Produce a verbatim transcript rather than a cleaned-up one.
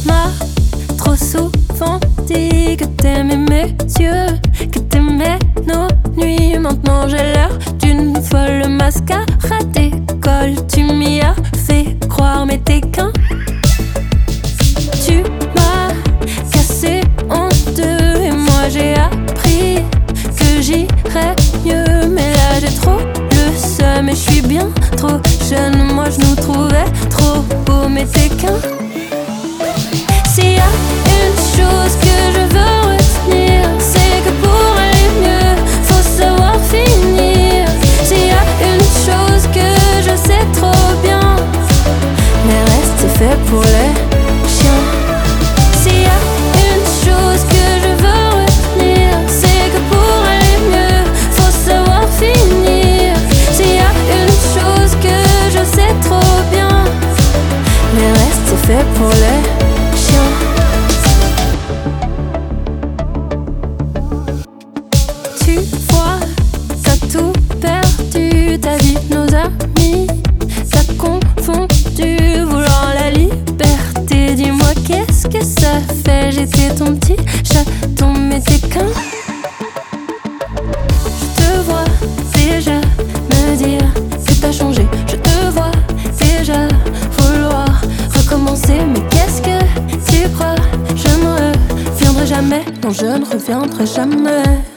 m'as trop souvent dit que t'aimais mes yeux, que t'aimais nos nuits. Maintenant j'ai l'air d'une folle, le mascara décolle. Tu m'y as fait croire mais t'es qu'un. Tu m'as cassé en deux et moi j'ai appris que j'irais mieux. Mais là j'ai trop le seum et je suis bien trop jeune. Moi je nous trouvais trop beaux mais t'es qu'un. S'il y a une chose que je veux retenir, c'est que pour aller mieux, faut savoir finir. S'il y a une chose que je sais trop bien, le reste c'est fait pour les chiens. S'il y a une chose que je veux retenir, c'est que pour aller mieux, faut savoir finir. S'il y a une chose que je sais trop bien, le reste c'est fait pour les chiens. Tu vois, t'as tout perdu, ta vie, nos amis, t'as confondu, vouloir la liberté. Dis-moi qu'est-ce que ça fait, j'étais ton petit chaton mais t'es qu'un. Je te vois déjà me dire que t'as changé. Je te vois déjà vouloir recommencer. Mais qu'est-ce que tu crois, je ne reviendrai jamais. Non, je ne reviendrai jamais.